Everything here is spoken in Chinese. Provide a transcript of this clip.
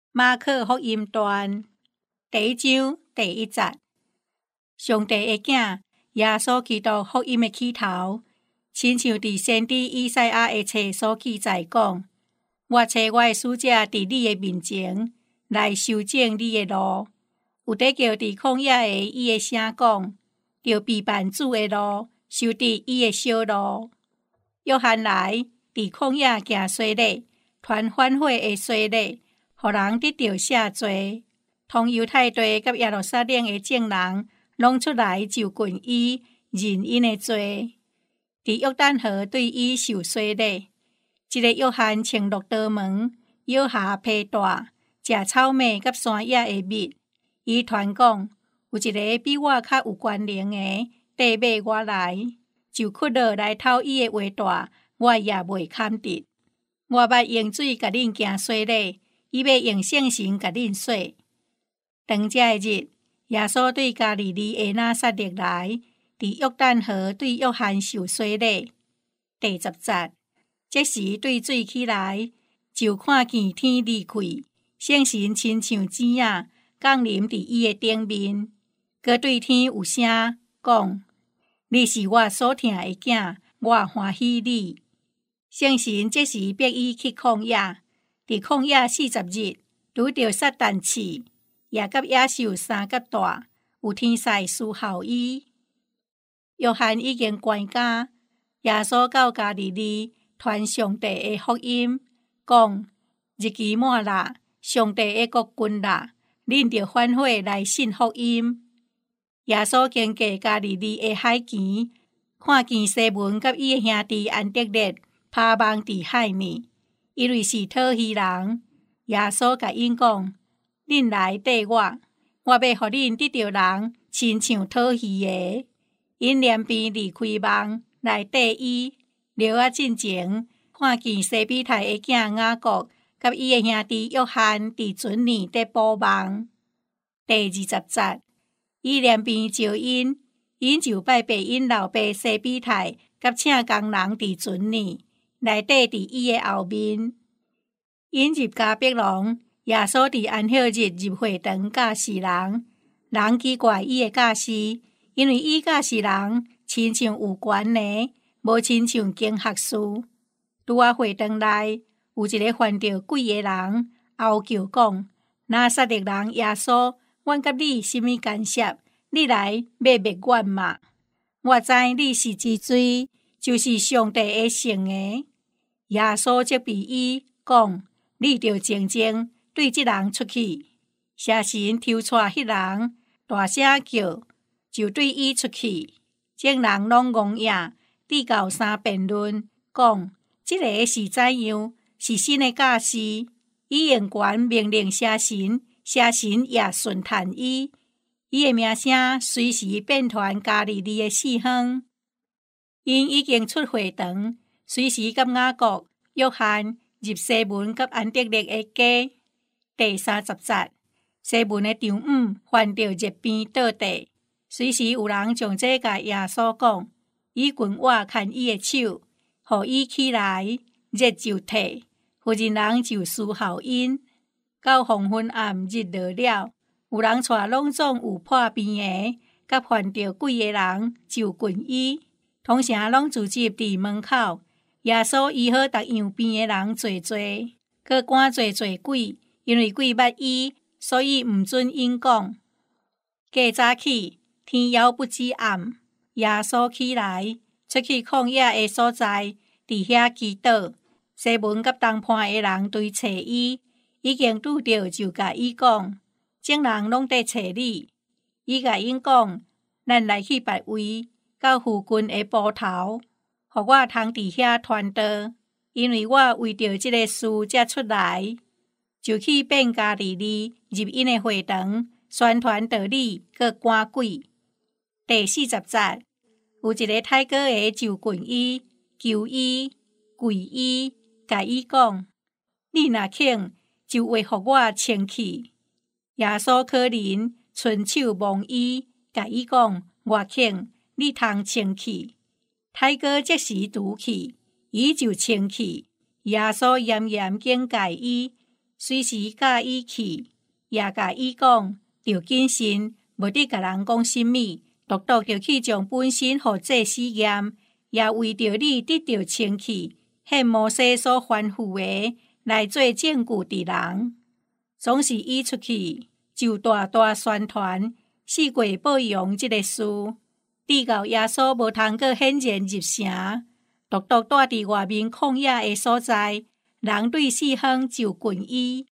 马可福音段第1章第1節，上帝的囝耶穌基督福音的起頭，親像佇先知以賽亞的冊所記載講：我找我的使者佇你的面前，來修正你的路。有得叫佇曠野的伊的聲講，着備辦主的路，修直伊的小路。約翰來佇曠野行洗禮，傳反悔的洗禮，予人得到赦罪。同猶太地甲耶路撒冷的眾人，攏出來就近伊，認因的罪。佇約旦河對伊受洗禮。一個約翰穿綠道門，腳下披帶，食草莓甲山野的蜜。伊傳講，有一個比我較有權能的，缀尾我來，就屈落來偷伊的話帶，我也袂堪得。我捌用水甲恁行洗禮，伊要用聖神甲恁洗。當這日，耶穌對加利利的拿撒勒來，佇約旦河對約翰受洗禮。第10節，這時對水起來，就看見天離開，聖神親像錢仔降臨佇伊的頂面，閣對天有聲講：你是我所疼的囝，我歡喜你。聖神這時逼伊去曠野，佇曠野40日，拄着撒旦刺，也甲野獸三角大，有天使侍候伊。約翰已經關家，耶穌到加利利傳上帝的福音，講：日期滿啦，上帝的國近啦，恁着反悔來信福音。耶穌經過加利利的海墘，看見西門甲伊的兄弟安德烈趴網佇海裡，因為是討魚人。耶穌甲因講：恁來綴我，我要予恁得到人，親像討魚的。因連便離開網來綴伊，了仔進前，看見西比泰的囝雅各甲伊的兄弟約翰佇船裡在捕網。第20節，伊連便招因，因就拜拜因老爸西比泰，甲請工人佇船裡來綴佇伊的後面。因入迦百農，耶穌佇安息日入會堂教示人，人奇怪伊的教示，因為伊教示人親像有權的，無親像經學士。拄啊會堂內有一個患着鬼的人，嗷叫講：拿撒勒人耶穌，阮甲你甚物干涉？你來要滅阮嘛？我知你是之水，就是上帝的聖的。耶穌責備伊講：你着靜靜對這人出去。邪神抽出迄人，大聲叫，就對伊出去。眾人攏戇影，佇後山辯論，講：這個是怎樣？是新的教示。伊用權命令邪神，邪神也順從伊。伊的名聲隨時遍傳加利利的四方。因已經出會堂，隨時甲雅各、約翰入西門甲安德烈的家。第30節，西門的丈母患着熱病倒地，隨時有人將這甲耶穌講，伊近我牽伊的手，予伊起來，熱就退，婦人就侍候因。到黃昏暗日落了，有人帶攏總有破病的，甲患着鬼的人就近伊，通城攏聚集佇門口。耶穌醫好逐樣病的人濟濟，閣趕濟濟鬼，因為鬼捌伊，所以毋准因講。過早起，天猶不至暗，耶穌起來，出去曠野的所在，佇遐祈禱。西門甲同伴的人對找伊，已經拄着，就甲伊講：眾人攏在找你。伊甲因講：咱來去別位，到附近的埔頭，予我通佇遐傳道，因為我為着這個事才出來。就去遍加利利，入因的會堂，宣傳道理，閣趕鬼。第40節，有一個太哥的就近伊，求伊，跪伊，甲伊講：你若肯，就為予我清氣。耶穌可憐，伸手摸伊，甲伊講：我肯，你通清氣。太哥即時拄去，伊就清氣。耶穌嚴嚴警戒伊， 随时甲伊去，也甲伊讲，着谨慎，无得甲人讲甚物，独独着去将本身互祭司验，也为着你得到清气，献摩西所吩咐的，来做证据伫人。总是伊出去，就大大宣传，四界报扬即个事。直到耶稣无通过显然入城，独独住伫外面旷野的所在，人对四方就近伊，